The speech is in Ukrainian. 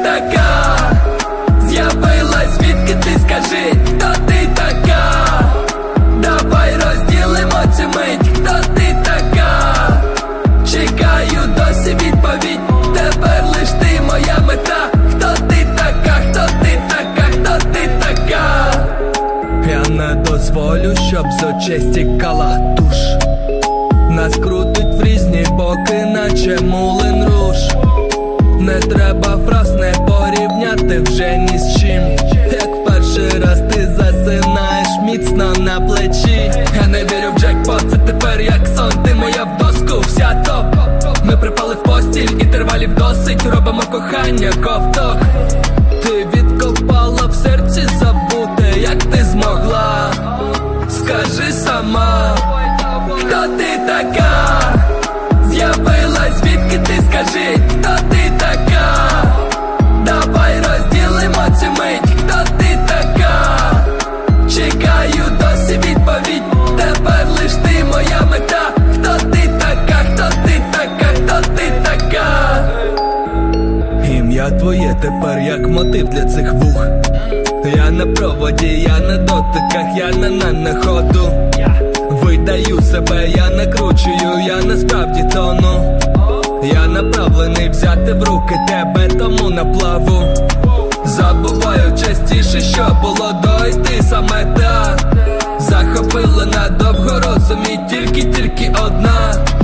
така? З'явилась, звідки ти, скажи, хто ти така? Давай розділимо цю мить, хто ти така? Чекаю досі відповідь, тепер лиш ти моя мета. Хто ти така, хто ти така, хто ти така? Я не дозволю, щоб з очей стікала туш. Нас крутить в різні боки, наче Мулен Руж. Не треба фраз, не порівняти вже ні з чим. Як перший раз ти засинаєш міцно на плечі. Я не вірю в джекпот, це тепер як сон. Ти моя в доску, вся топ. Ми припали в постіль, інтервалів досить. Робимо кохання, ковток. Ти відкопала в серці забути, як ти змогла. Скажи сама, хто ти така? З'явилась, звідки ти, скажи, хто ти така? Давай розділимо цю мить, хто ти така? Чекаю досі відповідь, тепер лиш ти моя мета. Хто ти така, хто ти така, хто ти така? Ім'я твоє тепер як мотив для цих вух. Я на проводі, я на дотиках, я на ходу. Видаю себе, я накручую, я насправді тону. Я направлений взяти в руки тебе, тому на плаву. Забуваю частіше, що було до, і ти саме та. Захопила надовго розум і тільки одна.